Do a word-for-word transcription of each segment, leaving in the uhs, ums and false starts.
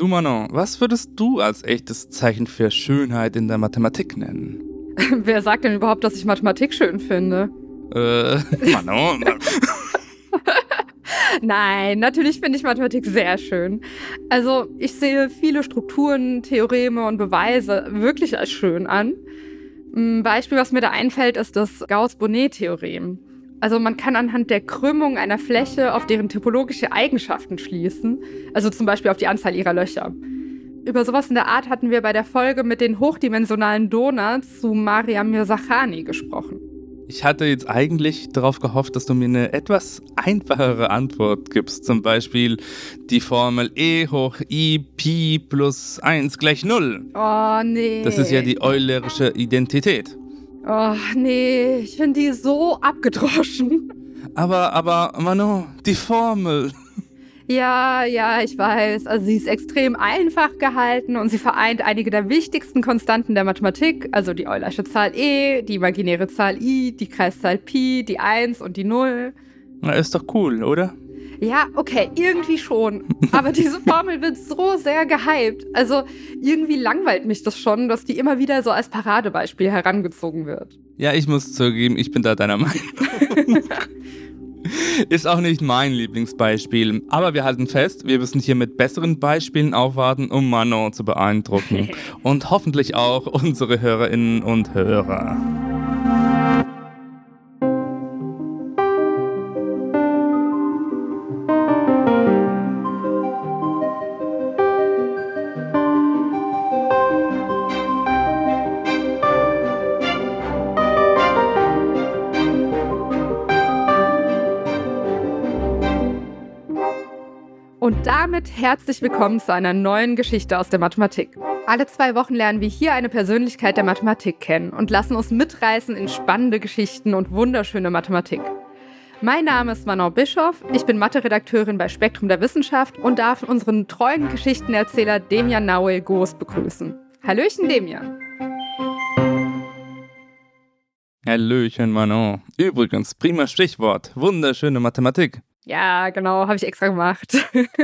Du Manon, was würdest du als echtes Zeichen für Schönheit in der Mathematik nennen? Wer sagt denn überhaupt, dass ich Mathematik schön finde? Äh, Manon. Nein, natürlich finde ich Mathematik sehr schön. Also ich sehe viele Strukturen, Theoreme und Beweise wirklich als schön an. Ein Beispiel, was mir da einfällt, ist das Gauss-Bonnet-Theorem. Also man kann anhand der Krümmung einer Fläche auf deren typologische Eigenschaften schließen, also zum Beispiel auf die Anzahl ihrer Löcher. Über sowas in der Art hatten wir bei der Folge mit den hochdimensionalen Donuts zu Mariam Mirzakhani gesprochen. Ich hatte jetzt eigentlich darauf gehofft, dass du mir eine etwas einfachere Antwort gibst. Zum Beispiel die Formel E hoch I Pi plus eins gleich null. Oh, nee. Das ist ja die eulerische Identität. Oh, nee, ich finde die so abgedroschen. Aber, aber, Manon, die Formel. Ja, ja, ich weiß. Also sie ist extrem einfach gehalten und sie vereint einige der wichtigsten Konstanten der Mathematik, also die Eulersche Zahl E, die imaginäre Zahl I, die Kreiszahl Pi, die eins und die null. Na, ist doch cool, oder? Ja, okay, irgendwie schon. Aber diese Formel wird so sehr gehypt. Also irgendwie langweilt mich das schon, dass die immer wieder so als Paradebeispiel herangezogen wird. Ja, ich muss zugeben, ich bin da deiner Meinung. Ist auch nicht mein Lieblingsbeispiel. Aber wir halten fest, wir müssen hier mit besseren Beispielen aufwarten, um Manon zu beeindrucken. Und hoffentlich auch unsere Hörerinnen und Hörer. Und damit herzlich willkommen zu einer neuen Geschichte aus der Mathematik. Alle zwei Wochen lernen wir hier eine Persönlichkeit der Mathematik kennen und lassen uns mitreißen in spannende Geschichten und wunderschöne Mathematik. Mein Name ist Manon Bischoff, ich bin Mathe-Redakteurin bei Spektrum der Wissenschaft und darf unseren treuen Geschichtenerzähler Demian Nauel Goos begrüßen. Hallöchen, Demian. Hallöchen, Manon. Übrigens, prima Stichwort, wunderschöne Mathematik. Ja, genau, habe ich extra gemacht.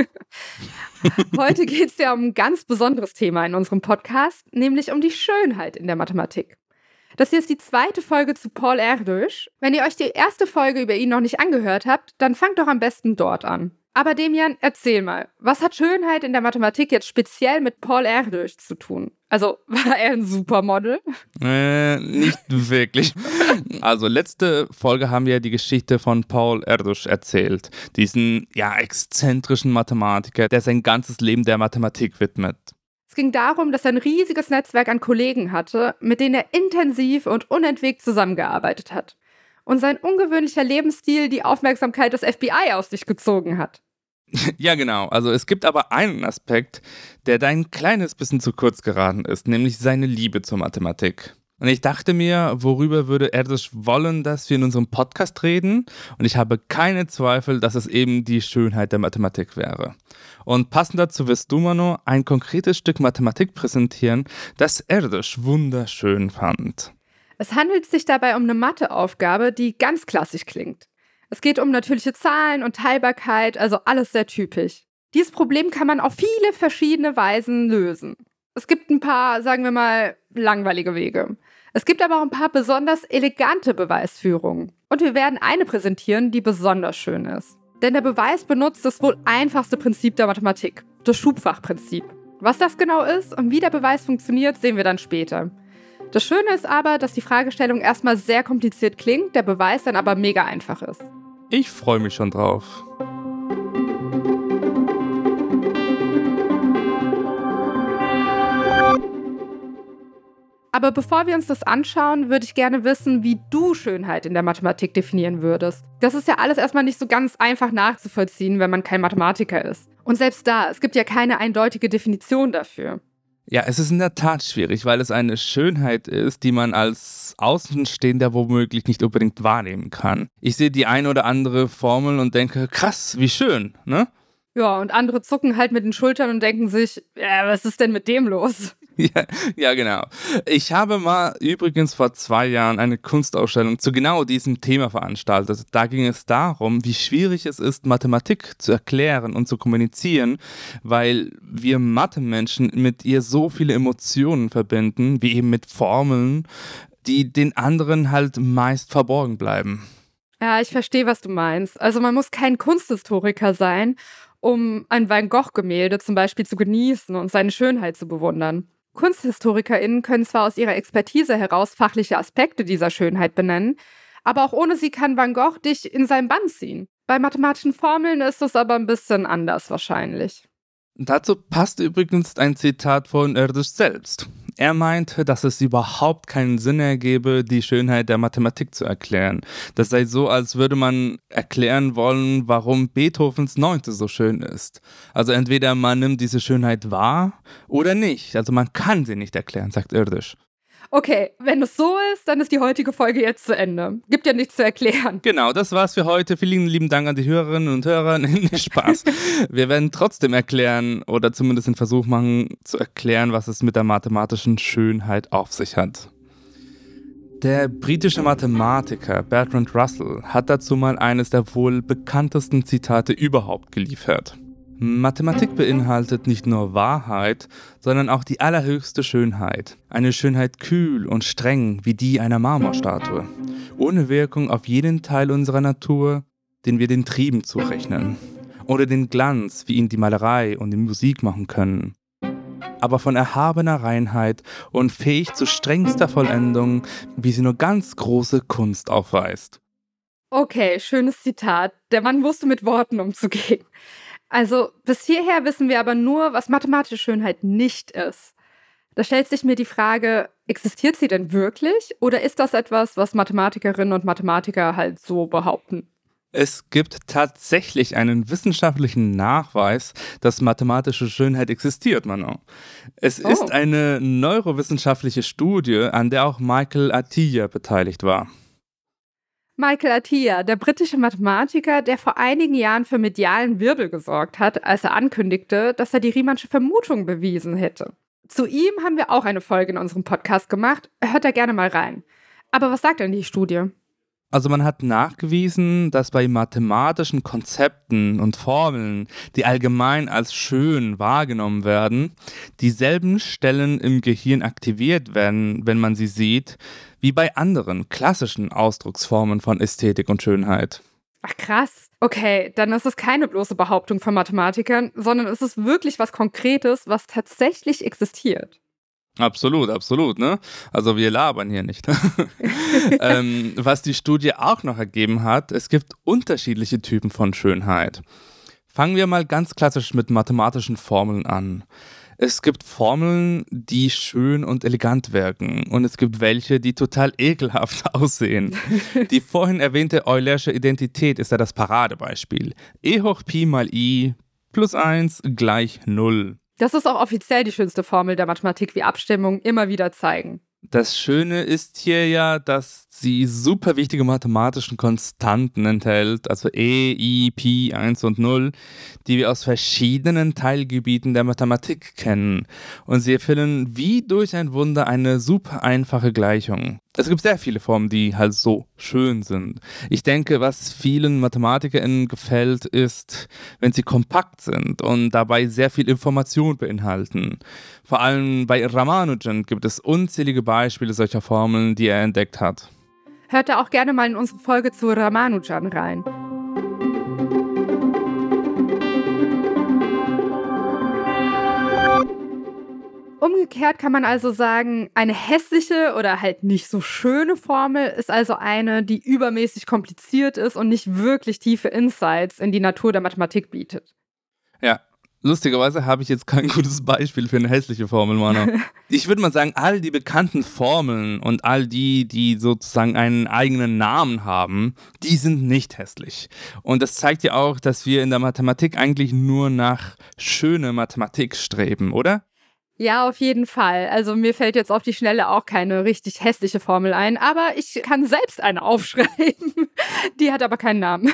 Heute geht es ja um ein ganz besonderes Thema in unserem Podcast, nämlich um die Schönheit in der Mathematik. Das hier ist die zweite Folge zu Paul Erdős. Wenn ihr euch die erste Folge über ihn noch nicht angehört habt, dann fangt doch am besten dort an. Aber Demian, erzähl mal, was hat Schönheit in der Mathematik jetzt speziell mit Paul Erdős zu tun? Also, war er ein Supermodel? Äh, nicht wirklich. Also, letzte Folge haben wir die Geschichte von Paul Erdős erzählt. Diesen, ja, exzentrischen Mathematiker, der sein ganzes Leben der Mathematik widmet. Es ging darum, dass er ein riesiges Netzwerk an Kollegen hatte, mit denen er intensiv und unentwegt zusammengearbeitet hat. Und sein ungewöhnlicher Lebensstil die Aufmerksamkeit des F B I auf sich gezogen hat. Ja, genau. Also es gibt aber einen Aspekt, der da ein kleines bisschen zu kurz geraten ist, nämlich seine Liebe zur Mathematik. Und ich dachte mir, worüber würde Erdős wollen, dass wir in unserem Podcast reden? Und ich habe keine Zweifel, dass es eben die Schönheit der Mathematik wäre. Und passend dazu wirst du, Manon, ein konkretes Stück Mathematik präsentieren, das Erdős wunderschön fand. Es handelt sich dabei um eine Matheaufgabe, die ganz klassisch klingt. Es geht um natürliche Zahlen und Teilbarkeit, also alles sehr typisch. Dieses Problem kann man auf viele verschiedene Weisen lösen. Es gibt ein paar, sagen wir mal, langweilige Wege. Es gibt aber auch ein paar besonders elegante Beweisführungen. Und wir werden eine präsentieren, die besonders schön ist. Denn der Beweis benutzt das wohl einfachste Prinzip der Mathematik, das Schubfachprinzip. Was das genau ist und wie der Beweis funktioniert, sehen wir dann später. Das Schöne ist aber, dass die Fragestellung erstmal sehr kompliziert klingt, der Beweis dann aber mega einfach ist. Ich freue mich schon drauf. Aber bevor wir uns das anschauen, würde ich gerne wissen, wie du Schönheit in der Mathematik definieren würdest. Das ist ja alles erstmal nicht so ganz einfach nachzuvollziehen, wenn man kein Mathematiker ist. Und selbst da, es gibt ja keine eindeutige Definition dafür. Ja, es ist in der Tat schwierig, weil es eine Schönheit ist, die man als Außenstehender womöglich nicht unbedingt wahrnehmen kann. Ich sehe die eine oder andere Formel und denke, krass, wie schön, ne? Ja, und andere zucken halt mit den Schultern und denken sich, ja, was ist denn mit dem los? Ja, ja, genau. Ich habe mal übrigens vor zwei Jahren eine Kunstausstellung zu genau diesem Thema veranstaltet. Da ging es darum, wie schwierig es ist, Mathematik zu erklären und zu kommunizieren, weil wir Mathe-Menschen mit ihr so viele Emotionen verbinden, wie eben mit Formeln, die den anderen halt meist verborgen bleiben. Ja, ich verstehe, was du meinst. Also man muss kein Kunsthistoriker sein, um ein Van Gogh-Gemälde zum Beispiel zu genießen und seine Schönheit zu bewundern. KunsthistorikerInnen können zwar aus ihrer Expertise heraus fachliche Aspekte dieser Schönheit benennen, aber auch ohne sie kann Van Gogh dich in seinen Bann ziehen. Bei mathematischen Formeln ist es aber ein bisschen anders wahrscheinlich. Dazu passt übrigens ein Zitat von Erdős selbst. Er meinte, dass es überhaupt keinen Sinn ergebe, die Schönheit der Mathematik zu erklären. Das sei so, als würde man erklären wollen, warum Beethovens Neunte so schön ist. Also entweder man nimmt diese Schönheit wahr oder nicht. Also man kann sie nicht erklären, sagt Erdős. Okay, wenn es so ist, dann ist die heutige Folge jetzt zu Ende. Gibt ja nichts zu erklären. Genau, das war's für heute. Vielen lieben Dank an die Hörerinnen und Hörer. Nicht Spaß. Wir werden trotzdem erklären oder zumindest den Versuch machen zu erklären, was es mit der mathematischen Schönheit auf sich hat. Der britische Mathematiker Bertrand Russell hat dazu mal eines der wohl bekanntesten Zitate überhaupt geliefert. Mathematik beinhaltet nicht nur Wahrheit, sondern auch die allerhöchste Schönheit. Eine Schönheit kühl und streng wie die einer Marmorstatue. Ohne Wirkung auf jeden Teil unserer Natur, den wir den Trieben zurechnen. Oder den Glanz, wie ihn die Malerei und die Musik machen können. Aber von erhabener Reinheit und fähig zu strengster Vollendung, wie sie nur ganz große Kunst aufweist. Okay, schönes Zitat. Der Mann wusste mit Worten umzugehen. Also bis hierher wissen wir aber nur, was mathematische Schönheit nicht ist. Da stellt sich mir die Frage, existiert sie denn wirklich? Oder ist das etwas, was Mathematikerinnen und Mathematiker halt so behaupten? Es gibt tatsächlich einen wissenschaftlichen Nachweis, dass mathematische Schönheit existiert, Manon. Es Oh. ist eine neurowissenschaftliche Studie, an der auch Michael Atiyah beteiligt war. Michael Atiyah, der britische Mathematiker, der vor einigen Jahren für medialen Wirbel gesorgt hat, als er ankündigte, dass er die Riemannsche Vermutung bewiesen hätte. Zu ihm haben wir auch eine Folge in unserem Podcast gemacht. Hört da gerne mal rein. Aber was sagt denn die Studie? Also man hat nachgewiesen, dass bei mathematischen Konzepten und Formeln, die allgemein als schön wahrgenommen werden, dieselben Stellen im Gehirn aktiviert werden, wenn man sie sieht, wie bei anderen klassischen Ausdrucksformen von Ästhetik und Schönheit. Ach krass. Okay, dann ist es keine bloße Behauptung von Mathematikern, sondern es ist wirklich was Konkretes, was tatsächlich existiert. Absolut, absolut, ne? Also wir labern hier nicht. ähm, was die Studie auch noch ergeben hat, es gibt unterschiedliche Typen von Schönheit. Fangen wir mal ganz klassisch mit mathematischen Formeln an. Es gibt Formeln, die schön und elegant wirken und es gibt welche, die total ekelhaft aussehen. Die vorhin erwähnte Eulersche Identität ist ja das Paradebeispiel. E hoch Pi mal I plus eins gleich null. Das ist auch offiziell die schönste Formel der Mathematik, wie Abstimmungen immer wieder zeigen. Das Schöne ist hier ja, dass sie super wichtige mathematische Konstanten enthält, also E, I, Pi, eins und null, die wir aus verschiedenen Teilgebieten der Mathematik kennen. Und sie erfüllen wie durch ein Wunder eine super einfache Gleichung. Es gibt sehr viele Formen, die halt so schön sind. Ich denke, was vielen MathematikerInnen gefällt, ist, wenn sie kompakt sind und dabei sehr viel Information beinhalten. Vor allem bei Ramanujan gibt es unzählige Beispiele solcher Formeln, die er entdeckt hat. Hört da auch gerne mal in unsere Folge zu Ramanujan rein. Umgekehrt kann man also sagen, eine hässliche oder halt nicht so schöne Formel ist also eine, die übermäßig kompliziert ist und nicht wirklich tiefe Insights in die Natur der Mathematik bietet. Ja, lustigerweise habe ich jetzt kein gutes Beispiel für eine hässliche Formel, Manu. Ich würde mal sagen, all die bekannten Formeln und all die, die sozusagen einen eigenen Namen haben, die sind nicht hässlich. Und das zeigt ja auch, dass wir in der Mathematik eigentlich nur nach schöner Mathematik streben, oder? Ja, auf jeden Fall. Also mir fällt jetzt auf die Schnelle auch keine richtig hässliche Formel ein, aber ich kann selbst eine aufschreiben. Die hat aber keinen Namen.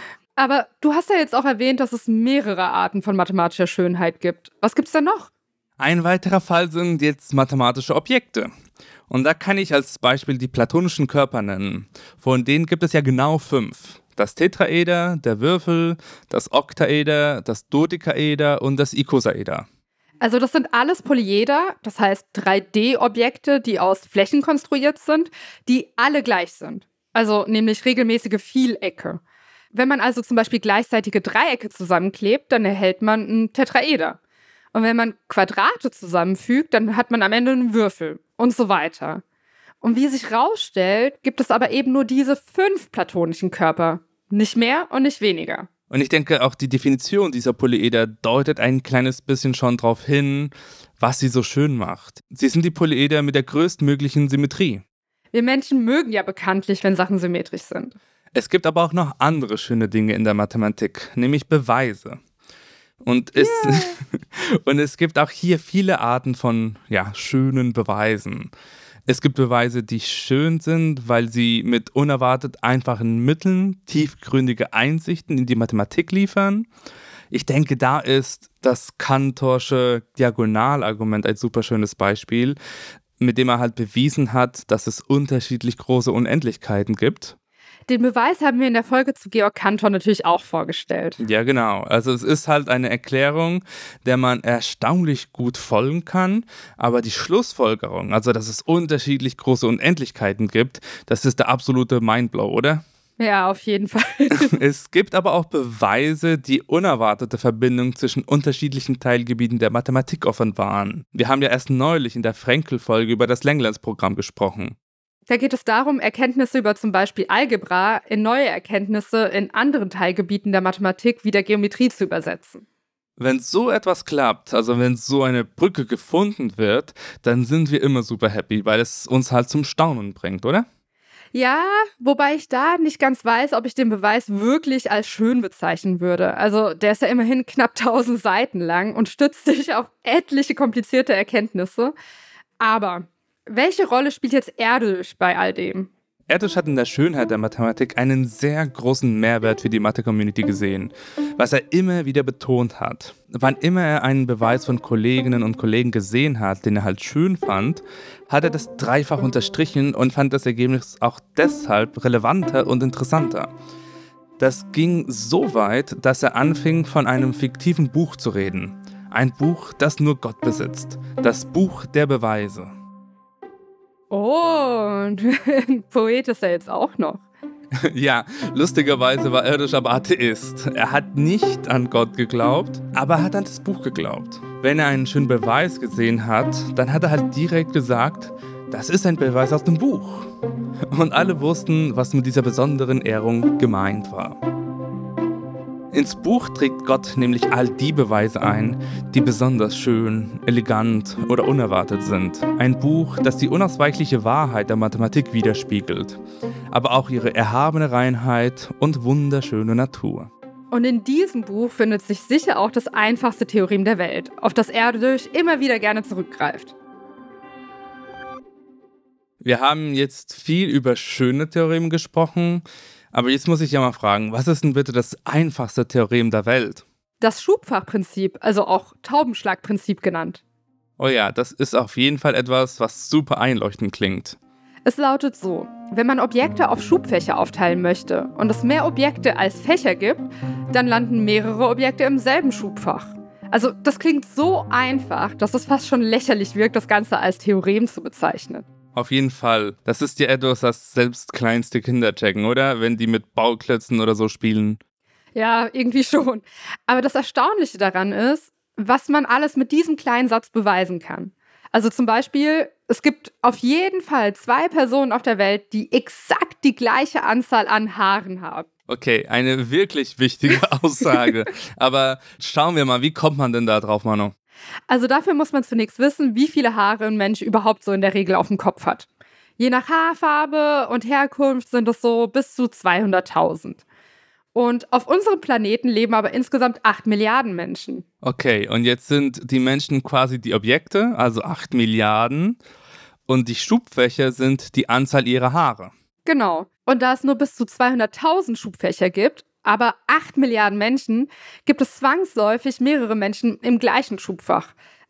Aber du hast ja jetzt auch erwähnt, dass es mehrere Arten von mathematischer Schönheit gibt. Was gibt's denn noch? Ein weiterer Fall sind jetzt mathematische Objekte. Und da kann ich als Beispiel die platonischen Körper nennen. Von denen gibt es ja genau fünf. Das Tetraeder, der Würfel, das Oktaeder, das Dodekaeder und das Ikosaeder. Also das sind alles Polyeder, das heißt drei D-Objekte, die aus Flächen konstruiert sind, die alle gleich sind. Also nämlich regelmäßige Vielecke. Wenn man also zum Beispiel gleichseitige Dreiecke zusammenklebt, dann erhält man ein Tetraeder. Und wenn man Quadrate zusammenfügt, dann hat man am Ende einen Würfel und so weiter. Und wie sich rausstellt, gibt es aber eben nur diese fünf platonischen Körper. Nicht mehr und nicht weniger. Und ich denke, auch die Definition dieser Polyeder deutet ein kleines bisschen schon darauf hin, was sie so schön macht. Sie sind die Polyeder mit der größtmöglichen Symmetrie. Wir Menschen mögen ja bekanntlich, wenn Sachen symmetrisch sind. Es gibt aber auch noch andere schöne Dinge in der Mathematik, nämlich Beweise. Und es, yeah. und es gibt auch hier viele Arten von ja, schönen Beweisen. Es gibt Beweise, die schön sind, weil sie mit unerwartet einfachen Mitteln tiefgründige Einsichten in die Mathematik liefern. Ich denke, da ist das Cantorsche Diagonalargument ein super schönes Beispiel, mit dem er halt bewiesen hat, dass es unterschiedlich große Unendlichkeiten gibt. Den Beweis haben wir in der Folge zu Georg Cantor natürlich auch vorgestellt. Ja, genau. Also es ist halt eine Erklärung, der man erstaunlich gut folgen kann, aber die Schlussfolgerung, also dass es unterschiedlich große Unendlichkeiten gibt, das ist der absolute Mindblow, oder? Ja, auf jeden Fall. Es gibt aber auch Beweise, die unerwartete Verbindungen zwischen unterschiedlichen Teilgebieten der Mathematik offenbaren. Wir haben ja erst neulich in der Frenkel-Folge über das Langlands-Programm gesprochen. Da geht es darum, Erkenntnisse über zum Beispiel Algebra in neue Erkenntnisse in anderen Teilgebieten der Mathematik wie der Geometrie zu übersetzen. Wenn so etwas klappt, also wenn so eine Brücke gefunden wird, dann sind wir immer super happy, weil es uns halt zum Staunen bringt, oder? Ja, wobei ich da nicht ganz weiß, ob ich den Beweis wirklich als schön bezeichnen würde. Also der ist ja immerhin knapp tausend Seiten lang und stützt sich auf etliche komplizierte Erkenntnisse. Aber welche Rolle spielt jetzt Erdős bei all dem? Erdős hat in der Schönheit der Mathematik einen sehr großen Mehrwert für die Mathe-Community gesehen, was er immer wieder betont hat. Wann immer er einen Beweis von Kolleginnen und Kollegen gesehen hat, den er halt schön fand, hat er das dreifach unterstrichen und fand das Ergebnis auch deshalb relevanter und interessanter. Das ging so weit, dass er anfing, von einem fiktiven Buch zu reden. Ein Buch, das nur Gott besitzt. Das Buch der Beweise. Oh, und ein Poet ist er jetzt auch noch. Ja, lustigerweise war Erdős aber Atheist. Er hat nicht an Gott geglaubt, aber er hat an das Buch geglaubt. Wenn er einen schönen Beweis gesehen hat, dann hat er halt direkt gesagt, das ist ein Beweis aus dem Buch. Und alle wussten, was mit dieser besonderen Ehrung gemeint war. Ins Buch trägt Gott nämlich all die Beweise ein, die besonders schön, elegant oder unerwartet sind. Ein Buch, das die unausweichliche Wahrheit der Mathematik widerspiegelt, aber auch ihre erhabene Reinheit und wunderschöne Natur. Und in diesem Buch findet sich sicher auch das einfachste Theorem der Welt, auf das Erdős immer wieder gerne zurückgreift. Wir haben jetzt viel über schöne Theoreme gesprochen, aber jetzt muss ich ja mal fragen, was ist denn bitte das einfachste Theorem der Welt? Das Schubfachprinzip, also auch Taubenschlagprinzip genannt. Oh ja, das ist auf jeden Fall etwas, was super einleuchtend klingt. Es lautet so: Wenn man Objekte auf Schubfächer aufteilen möchte und es mehr Objekte als Fächer gibt, dann landen mehrere Objekte im selben Schubfach. Also das klingt so einfach, dass es fast schon lächerlich wirkt, das Ganze als Theorem zu bezeichnen. Auf jeden Fall. Das ist ja etwas, das selbst kleinste Kinder checken, oder? Wenn die mit Bauklötzen oder so spielen. Ja, irgendwie schon. Aber das Erstaunliche daran ist, was man alles mit diesem kleinen Satz beweisen kann. Also zum Beispiel, es gibt auf jeden Fall zwei Personen auf der Welt, die exakt die gleiche Anzahl an Haaren haben. Okay, eine wirklich wichtige Aussage. Aber schauen wir mal, wie kommt man denn da drauf, Manu? Also dafür muss man zunächst wissen, wie viele Haare ein Mensch überhaupt so in der Regel auf dem Kopf hat. Je nach Haarfarbe und Herkunft sind es so bis zu zweihunderttausend. Und auf unserem Planeten leben aber insgesamt acht Milliarden Menschen. Okay, und jetzt sind die Menschen quasi die Objekte, also acht Milliarden. Und die Schubfächer sind die Anzahl ihrer Haare. Genau. Und da es nur bis zu zweihunderttausend Schubfächer gibt, aber acht Milliarden Menschen, gibt es zwangsläufig mehrere Menschen im gleichen Schubfach.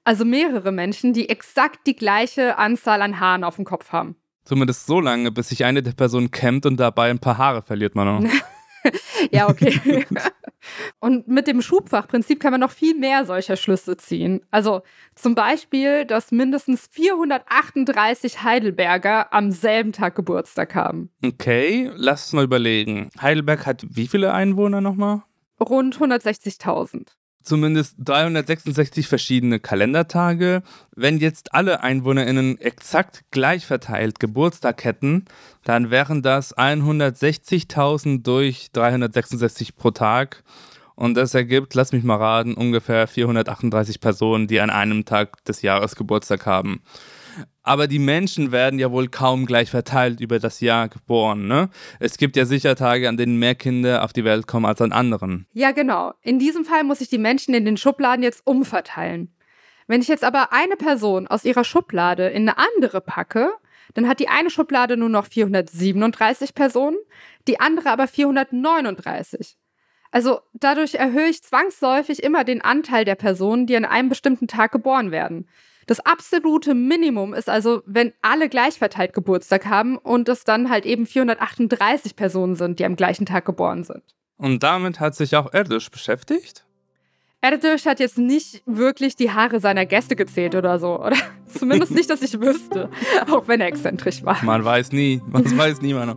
Also mehrere Menschen, die exakt die gleiche Anzahl an Haaren auf dem Kopf haben. Zumindest so lange, bis sich eine der Personen kämmt und dabei ein paar Haare verliert, Manu. Ja, okay. Und mit dem Schubfachprinzip kann man noch viel mehr solcher Schlüsse ziehen. Also zum Beispiel, dass mindestens vierhundertachtunddreißig Heidelberger am selben Tag Geburtstag haben. Okay, lass uns mal überlegen. Heidelberg hat wie viele Einwohner nochmal? Rund hundertsechzigtausend. Zumindest dreihundertsechsundsechzig verschiedene Kalendertage. Wenn jetzt alle EinwohnerInnen exakt gleich verteilt Geburtstag hätten, dann wären das hundertsechzigtausend durch dreihundertsechsundsechzig pro Tag. Und das ergibt, lass mich mal raten, ungefähr vierhundertachtunddreißig Personen, die an einem Tag des Jahres Geburtstag haben. Aber die Menschen werden ja wohl kaum gleich verteilt über das Jahr geboren, ne? Es gibt ja sicher Tage, an denen mehr Kinder auf die Welt kommen als an anderen. Ja, genau. In diesem Fall muss ich die Menschen in den Schubladen jetzt umverteilen. Wenn ich jetzt aber eine Person aus ihrer Schublade in eine andere packe, dann hat die eine Schublade nur noch vierhundertsiebenunddreißig Personen, die andere aber vierhundertneununddreißig. Also dadurch erhöhe ich zwangsläufig immer den Anteil der Personen, die an einem bestimmten Tag geboren werden. Das absolute Minimum ist also, wenn alle gleich verteilt Geburtstag haben und es dann halt eben vierhundertachtunddreißig Personen sind, die am gleichen Tag geboren sind. Und damit hat sich auch Erdős beschäftigt? Erdős hat jetzt nicht wirklich die Haare seiner Gäste gezählt oder so. Oder zumindest nicht, dass ich wüsste. Auch wenn er exzentrisch war. Man weiß nie. Man weiß nie, Manu.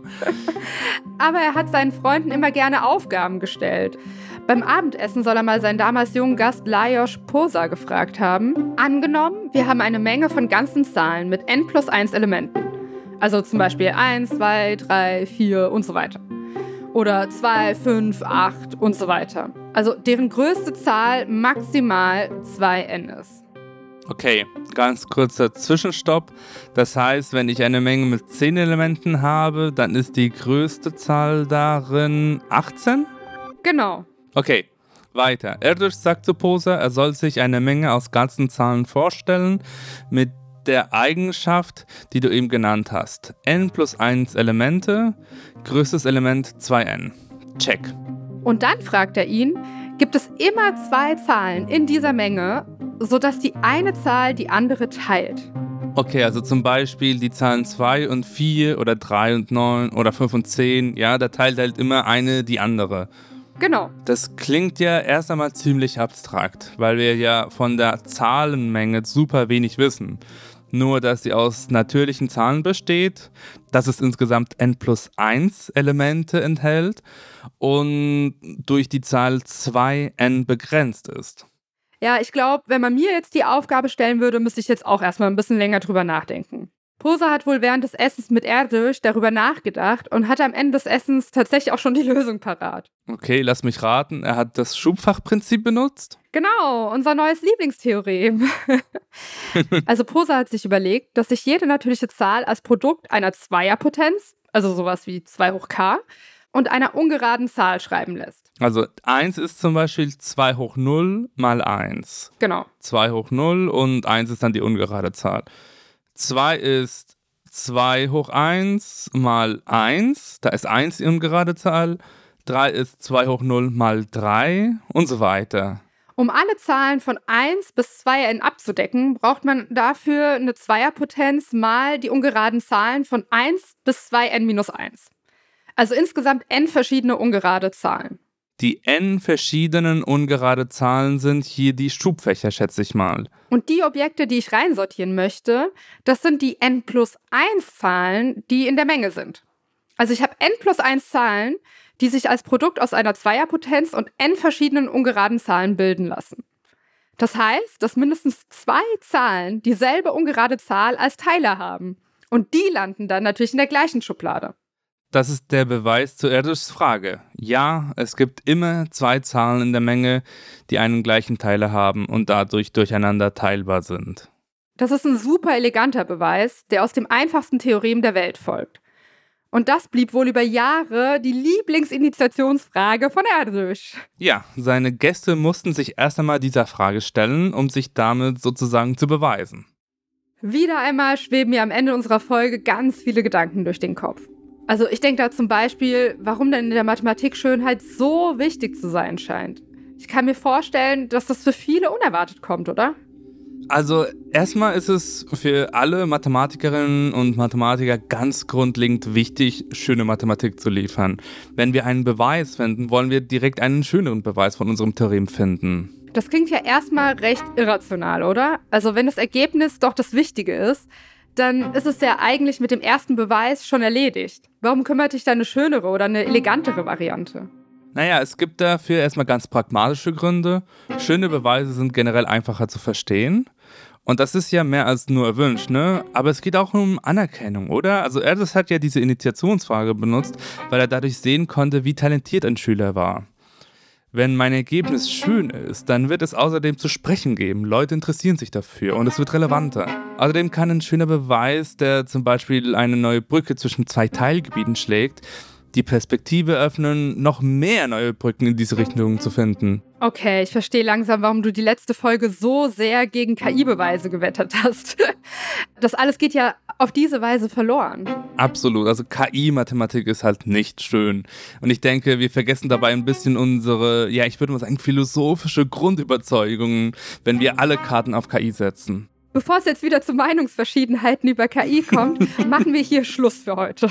Aber er hat seinen Freunden immer gerne Aufgaben gestellt. Beim Abendessen soll er mal seinen damals jungen Gast Lajos Posa gefragt haben. Angenommen, wir haben eine Menge von ganzen Zahlen mit n plus eins Elementen. Also zum Beispiel eins, zwei, drei, vier und so weiter. Oder zwei, fünf, acht und so weiter. Also deren größte Zahl maximal zwei n ist. Okay, ganz kurzer Zwischenstopp. Das heißt, wenn ich eine Menge mit zehn Elementen habe, dann ist die größte Zahl darin achtzehn? Genau. Okay, weiter. Erdős sagt zu Posa, er soll sich eine Menge aus ganzen Zahlen vorstellen mit der Eigenschaft, die du eben genannt hast. n plus eins Elemente, größtes Element zwei n. Check. Und dann fragt er ihn, gibt es immer zwei Zahlen in dieser Menge, sodass die eine Zahl die andere teilt? Okay, also zum Beispiel die Zahlen zwei und vier oder drei und neun oder fünf und zehn, ja, da teilt halt immer eine die andere. Genau. Das klingt ja erst einmal ziemlich abstrakt, weil wir ja von der Zahlenmenge super wenig wissen. Nur, dass sie aus natürlichen Zahlen besteht, dass es insgesamt n plus eins Elemente enthält und durch die Zahl zwei n begrenzt ist. Ja, ich glaube, wenn man mir jetzt die Aufgabe stellen würde, müsste ich jetzt auch erstmal ein bisschen länger drüber nachdenken. Posa hat wohl während des Essens mit Erdős darüber nachgedacht und hatte am Ende des Essens tatsächlich auch schon die Lösung parat. Okay, lass mich raten, er hat das Schubfachprinzip benutzt? Genau, unser neues Lieblingstheorem. Also Posa hat sich überlegt, dass sich jede natürliche Zahl als Produkt einer Zweierpotenz, also sowas wie zwei hoch k, und einer ungeraden Zahl schreiben lässt. Also eins ist zum Beispiel zwei hoch null mal eins. Genau. zwei hoch null und eins ist dann die ungerade Zahl. zwei ist zwei hoch eins mal eins, da ist eins die ungerade Zahl. drei ist zwei hoch null mal drei und so weiter. Um alle Zahlen von eins bis zwei n abzudecken, braucht man dafür eine Zweierpotenz mal die ungeraden Zahlen von eins bis zwei n minus eins. Also insgesamt n verschiedene ungerade Zahlen. Die n verschiedenen ungerade Zahlen sind hier die Schubfächer, schätze ich mal. Und die Objekte, die ich reinsortieren möchte, das sind die n plus eins Zahlen, die in der Menge sind. Also ich habe n plus eins Zahlen, die sich als Produkt aus einer Zweierpotenz und n verschiedenen ungeraden Zahlen bilden lassen. Das heißt, dass mindestens zwei Zahlen dieselbe ungerade Zahl als Teiler haben. Und die landen dann natürlich in der gleichen Schublade. Das ist der Beweis zu Erdős Frage. Ja, es gibt immer zwei Zahlen in der Menge, die einen gleichen Teiler haben und dadurch durcheinander teilbar sind. Das ist ein super eleganter Beweis, der aus dem einfachsten Theorem der Welt folgt. Und das blieb wohl über Jahre die Lieblingsinitiationsfrage von Erdős. Ja, seine Gäste mussten sich erst einmal dieser Frage stellen, um sich damit sozusagen zu beweisen. Wieder einmal schweben mir am Ende unserer Folge ganz viele Gedanken durch den Kopf. Also ich denke da zum Beispiel, warum denn in der Mathematik Schönheit so wichtig zu sein scheint. Ich kann mir vorstellen, dass das für viele unerwartet kommt, oder? Also erstmal ist es für alle Mathematikerinnen und Mathematiker ganz grundlegend wichtig, schöne Mathematik zu liefern. Wenn wir einen Beweis finden, wollen wir direkt einen schöneren Beweis von unserem Theorem finden. Das klingt ja erstmal recht irrational, oder? Also wenn das Ergebnis doch das Wichtige ist, dann ist es ja eigentlich mit dem ersten Beweis schon erledigt. Warum kümmert dich da eine schönere oder eine elegantere Variante? Naja, es gibt dafür erstmal ganz pragmatische Gründe. Schöne Beweise sind generell einfacher zu verstehen. Und das ist ja mehr als nur erwünscht, ne? Aber es geht auch um Anerkennung, oder? Also Erdős hat ja diese Initiationsfrage benutzt, weil er dadurch sehen konnte, wie talentiert ein Schüler war. Wenn mein Ergebnis schön ist, dann wird es außerdem zu sprechen geben. Leute interessieren sich dafür und es wird relevanter. Außerdem kann ein schöner Beweis, der zum Beispiel eine neue Brücke zwischen zwei Teilgebieten schlägt, die Perspektive öffnen, noch mehr neue Brücken in diese Richtung zu finden. Okay, ich verstehe langsam, warum du die letzte Folge so sehr gegen K I-Beweise gewettert hast. Das alles geht ja auf diese Weise verloren. Absolut, also K I-Mathematik ist halt nicht schön. Und ich denke, wir vergessen dabei ein bisschen unsere, ja, ich würde mal sagen, philosophische Grundüberzeugungen, wenn wir alle Karten auf K I setzen. Bevor es jetzt wieder zu Meinungsverschiedenheiten über K I kommt, machen wir hier Schluss für heute.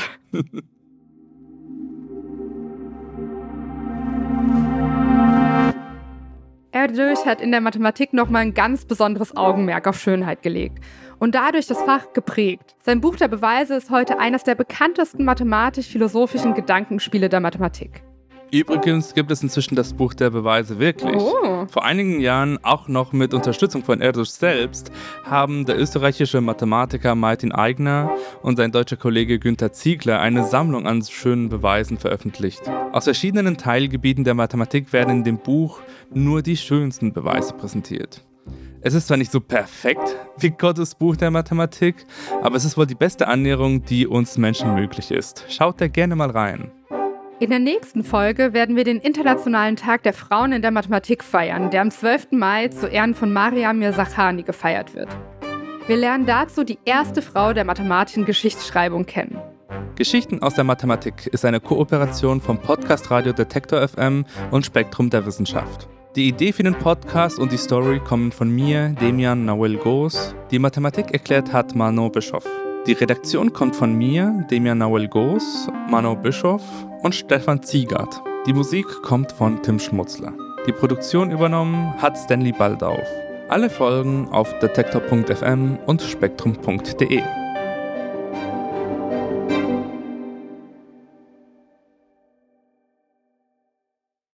Erdős hat in der Mathematik nochmal ein ganz besonderes Augenmerk auf Schönheit gelegt und dadurch das Fach geprägt. Sein Buch der Beweise ist heute eines der bekanntesten mathematisch-philosophischen Gedankenspiele der Mathematik. Übrigens gibt es inzwischen das Buch der Beweise wirklich. Oh. Vor einigen Jahren, auch noch mit Unterstützung von Erdős selbst, haben der österreichische Mathematiker Martin Aigner und sein deutscher Kollege Günther Ziegler eine Sammlung an schönen Beweisen veröffentlicht. Aus verschiedenen Teilgebieten der Mathematik werden in dem Buch nur die schönsten Beweise präsentiert. Es ist zwar nicht so perfekt wie Gottes Buch der Mathematik, aber es ist wohl die beste Annäherung, die uns Menschen möglich ist. Schaut da gerne mal rein. In der nächsten Folge werden wir den Internationalen Tag der Frauen in der Mathematik feiern, der am zwölften Mai zu Ehren von Maria Mirzakhani gefeiert wird. Wir lernen dazu die erste Frau der mathematischen Geschichtsschreibung kennen. Geschichten aus der Mathematik ist eine Kooperation vom Podcast Radio Detektor F M und Spektrum der Wissenschaft. Die Idee für den Podcast und die Story kommen von mir, Demian Noel Goos. Die Mathematik erklärt hat Mano Bischoff. Die Redaktion kommt von mir, Demian Noel Goos, Mano Bischoff und Stefan Ziegert. Die Musik kommt von Tim Schmutzler. Die Produktion übernommen hat Stanley Baldauf. Alle Folgen auf detektor punkt f m und spektrum punkt d e.